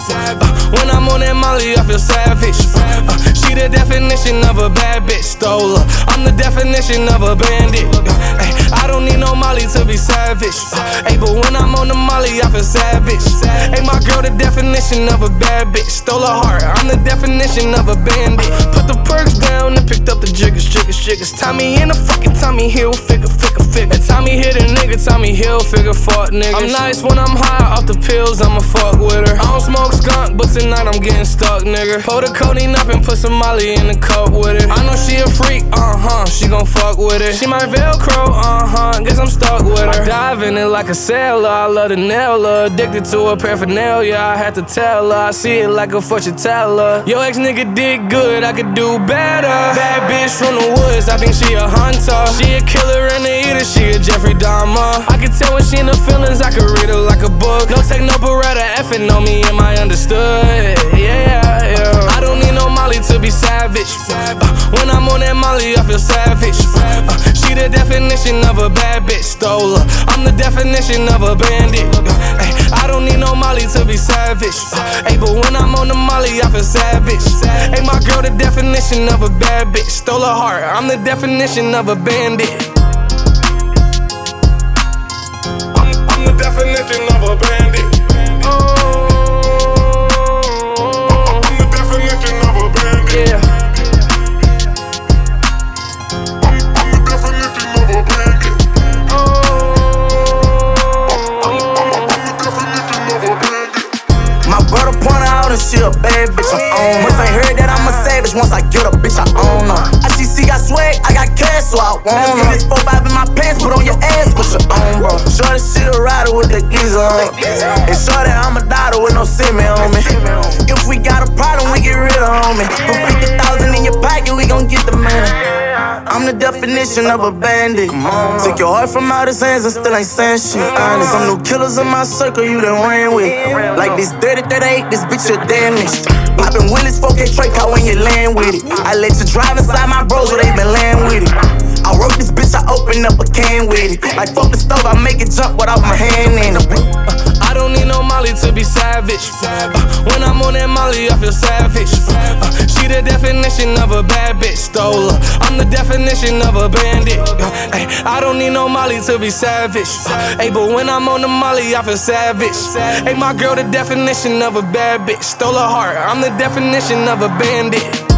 When I'm on that Molly, I feel savage. She the definition of a bad bitch, stole her. I'm the definition of a bandit. I don't need no Molly to be savage. But when I'm on the Molly, I feel savage. My girl, the definition of a bad bitch, stole her heart. I'm the definition of a bandit. Put the perks down and picked up the jiggers. Tommy in the fucking Tommy Hilfiger. And Tommy hit a nigga, Tommy Hilfiger, fuck niggas. I'm nice when I'm high off the pills, I'ma fuck with her. I don't smoke skunk, but tonight I'm getting stuck, nigga. Pull the codeine up and put some Molly in the cup with it. I know she a freak, she gon' fuck with it. She my Velcro, guess I'm stuck with her. I dive in it like a sailor, I love to nail her. Addicted to her paraphernalia, I had to tell her. I see it like a fortune teller. Yo ex nigga did good, I could do better. Bad bitch from the woods, I think she a hunter. She a killer and a eater, she a Jeffrey Dahmer. I can tell when she in the feelings, I can read her like a book. No take no beretta, effing on me, am I understood? Yeah. I don't need no Molly to be savage. When I'm on that Molly, I feel savage. She the definition of a bad bitch, stole her. I'm the definition of a bandit. I don't need no Molly to be savage. But when I'm on the Molly, I feel savage. My girl, the definition of a bad bitch, stole her heart. I'm the definition of a bandit. I'm the definition of a bandit. I'm the definition of a bandit. Yeah. I'm the definition of a bandit. I'm the definition of a bandit. My brother point her out and she a bad bitch, I own her. Once I heard that I'm a savage, once I get a bitch, I own her. ICC got swag, I got cash, so I want her. This 4-5 in my pants, put on your ass, put your own, bro. Shorty, she a rider with the geezer on. And shorty, I'm a daughter with no semen on me. If we got a problem, we get rid of homie. Put 50,000 in your pocket, we gon' get the money. I'm the definition of a bandit. Took your heart from out his hands and still ain't saying shit. Honest, some new killers in my circle you done ran with. Like this 30-38, this bitch you damaged. Poppin' Willis, 4K Trey car when you land with it. I let you drive inside my bros where they been land with it. I wrote this bitch, I opened up a can with it. Like fuck the stove, I make it jump without my hand in it. I don't need no Molly to be savage. When I'm on that Molly, I feel savage. She the definition of a bad bitch, stole her. I'm the definition of a bandit. I don't need no Molly to be savage. But when I'm on the Molly, I feel savage. My girl, the definition of a bad bitch, stole her heart. I'm the definition of a bandit.